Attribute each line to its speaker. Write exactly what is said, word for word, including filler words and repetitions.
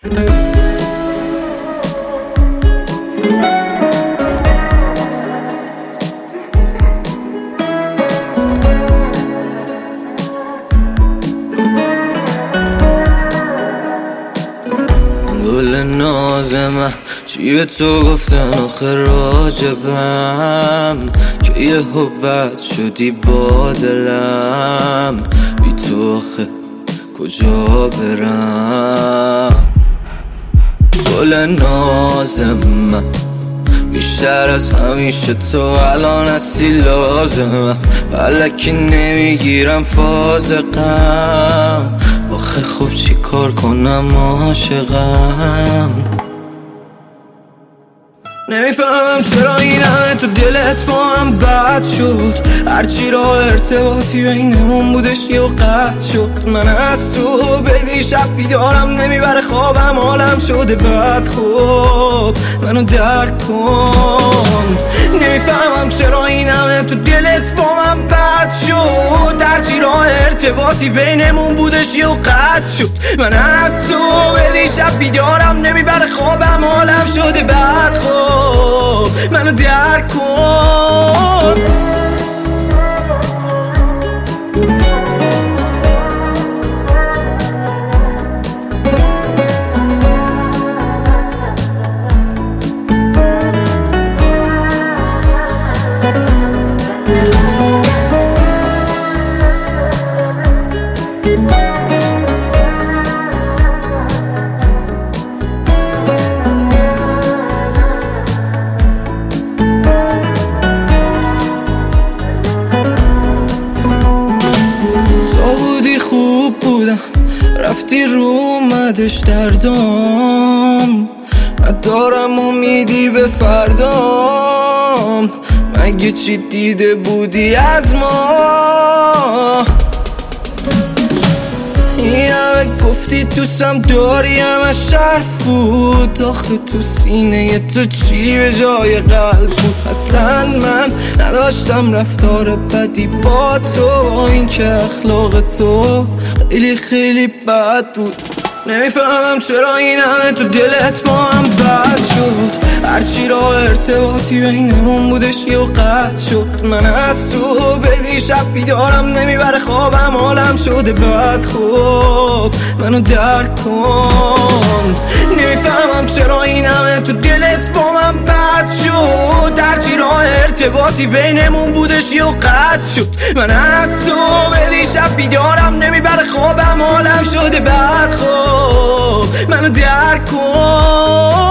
Speaker 1: گل نازمه چی به تو گفتن آخه راجبم که یه حبت شدی با دلم، بی تو آخه کجا برم؟ گل نازمه بیشتر از همیشه تو الان هستی لازمم، بلکی نمیگیرم فاز غم، آخه خوب چی کار کنم عاشقم. نمیفهمم چرا این همه تو دلت با هم بد شد، هرچی را ارتباطی بینمون بودش یه قطع شد. من از تو بدی شب بیدارم نمیبره خوابم، حالم شده بد خوب منو درک کن. نمیفهمم چرا این همه تو دلت با من بد شد، هرچی را ارتباطی بینمون بودش یه قطع شد. من از تو بدی شب بیدارم نمیبره خوابم، حالم شده بد خوب منو درک کن. خوب بودم رفتی رو اومدش دردام، ندارم امیدی به فردام، مگه چی دیده بودی از ما؟ این همه گفتی دوستم داری همه شرف بود، آخه تو سینه تو چی به جای قلب بود؟ اصلا من نداشتم رفتار بدی با تو، این که اخلاق تو خیلی خیلی بد بود. نمیفهمم چرا این همه تو دلت با هم بد شد، هرچی را ارتباطی بینمون بودش یه قطع شد. من از تو بدی شب بیدارم نمیبره خوابم، حالم شده بد خوب منو درک کن. نمیفهمم چرا این همه تو دلت با من بد شد، هرچی را ارتباطی بینمون بودش یه قطع شد. من از تو بدی شب بیدارم نمیبره خوابم، حالم شده بد خوب منو درک کن.